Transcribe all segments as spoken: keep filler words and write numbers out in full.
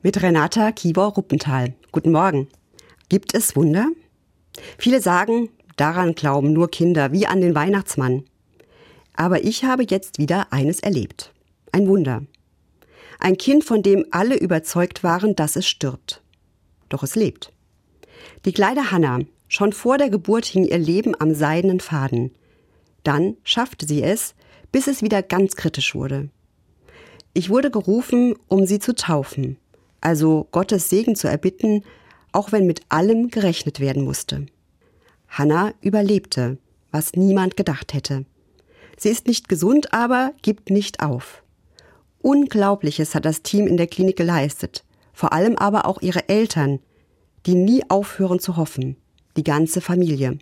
Mit Renata Kiewer-Ruppenthal. Guten Morgen. Gibt es Wunder? Viele sagen, daran glauben nur Kinder, wie an den Weihnachtsmann. Aber ich habe jetzt wieder eines erlebt. Ein Wunder. Ein Kind, von dem alle überzeugt waren, dass es stirbt. Doch es lebt. Die kleine Hannah, schon vor der Geburt hing ihr Leben am seidenen Faden. Dann schaffte sie es, bis es wieder ganz kritisch wurde. Ich wurde gerufen, um sie zu taufen, also Gottes Segen zu erbitten, auch wenn mit allem gerechnet werden musste. Hannah überlebte, was niemand gedacht hätte. Sie ist nicht gesund, aber gibt nicht auf. Unglaubliches hat das Team in der Klinik geleistet, vor allem aber auch ihre Eltern, die nie aufhören zu hoffen, die ganze Familie.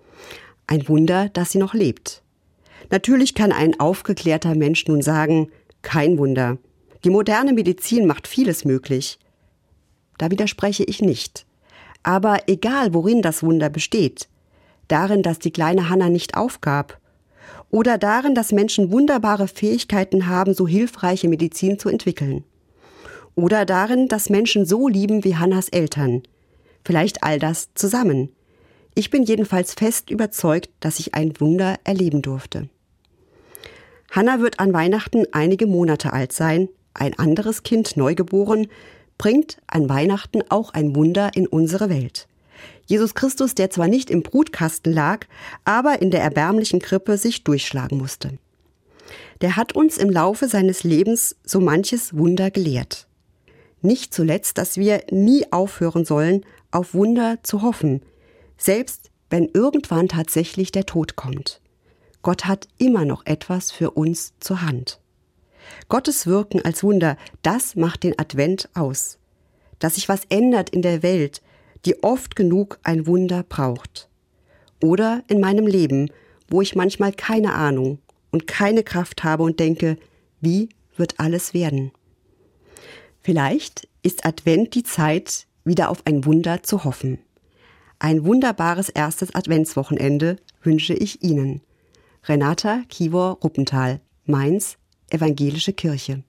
Ein Wunder, dass sie noch lebt. Natürlich kann ein aufgeklärter Mensch nun sagen, kein Wunder. Die moderne Medizin macht vieles möglich. Da widerspreche ich nicht. Aber egal, worin das Wunder besteht, darin, dass die kleine Hannah nicht aufgab, oder darin, dass Menschen wunderbare Fähigkeiten haben, so hilfreiche Medizin zu entwickeln. Oder darin, dass Menschen so lieben wie Hannahs Eltern. Vielleicht all das zusammen. Ich bin jedenfalls fest überzeugt, dass ich ein Wunder erleben durfte. Hannah wird an Weihnachten einige Monate alt sein. Ein anderes Kind, neugeboren, bringt an Weihnachten auch ein Wunder in unsere Welt. Jesus Christus, der zwar nicht im Brutkasten lag, aber in der erbärmlichen Krippe sich durchschlagen musste. Der hat uns im Laufe seines Lebens so manches Wunder gelehrt. Nicht zuletzt, dass wir nie aufhören sollen, auf Wunder zu hoffen, selbst wenn irgendwann tatsächlich der Tod kommt. Gott hat immer noch etwas für uns zur Hand. Gottes Wirken als Wunder, das macht den Advent aus. Dass sich was ändert in der Welt, die oft genug ein Wunder braucht. Oder in meinem Leben, wo ich manchmal keine Ahnung und keine Kraft habe und denke, wie wird alles werden? Vielleicht ist Advent die Zeit, wieder auf ein Wunder zu hoffen. Ein wunderbares erstes Adventswochenende wünsche ich Ihnen. Renata Kiewer-Ruppenthal, Mainz, Evangelische Kirche.